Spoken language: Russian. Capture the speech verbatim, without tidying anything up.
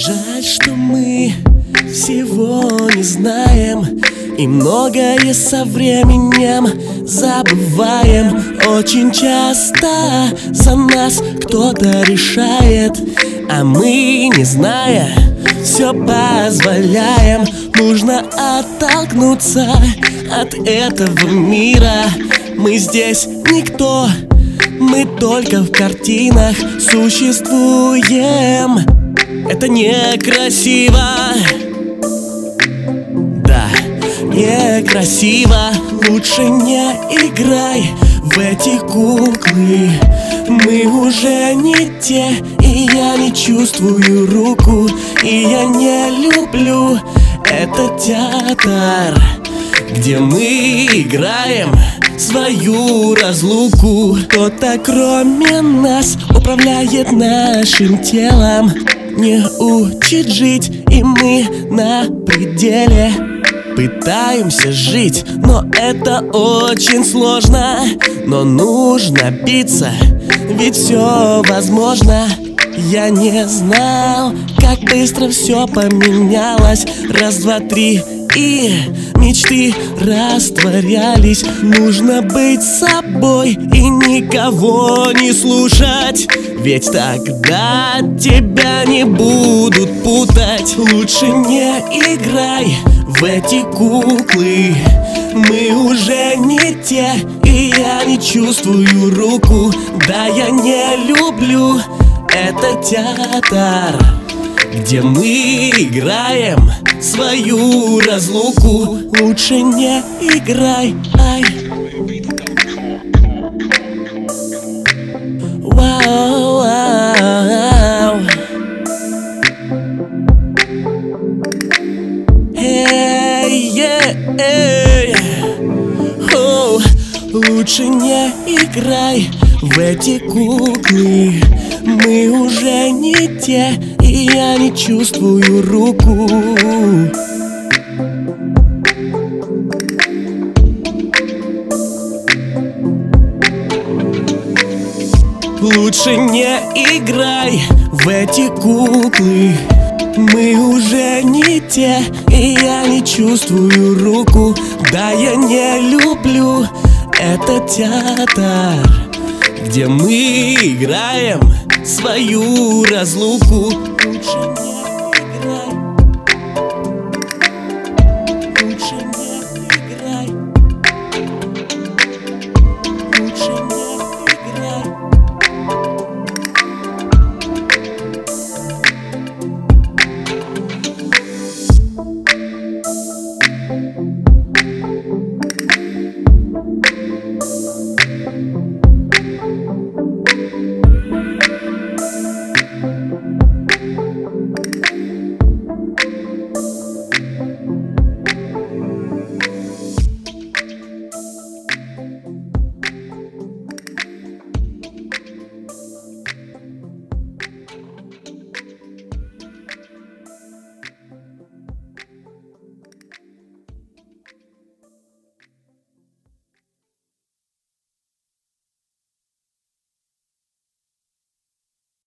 Жаль, что мы всего не знаем, и многое со временем забываем. Очень часто за нас кто-то решает, а мы, не зная, все позволяем. Нужно оттолкнуться от этого мира. Мы здесь никто, мы только в картинах существуем. Это некрасиво, да, некрасиво. Лучше не играй в эти куклы. Мы уже не те, и я не чувствую руку, и я не люблю этот театр, где мы играем свою разлуку. Кто-то кроме нас управляет нашим телом, не учит жить, и мы на пределе. Пытаемся жить, но это очень сложно. Но нужно биться, ведь все возможно. Я не знал, как быстро все поменялось. Раз, два, три, и мечты растворялись. Нужно быть собой и никого не слушать, ведь тогда тебя не будут путать. Лучше не играй в эти куклы. Мы уже не те, и я не чувствую руку. Да, я не люблю этот театр, где мы играем свою разлуку. Лучше не играй, ай. Вау, вау. Эй, эй, эй. Оу. Лучше не играй в эти куклы. Мы уже не те, и я не чувствую руку. Лучше не играй в эти куклы. Мы уже не те, и я не чувствую руку. Да, я не люблю этот театр, где мы играем свою разлуку. Лучше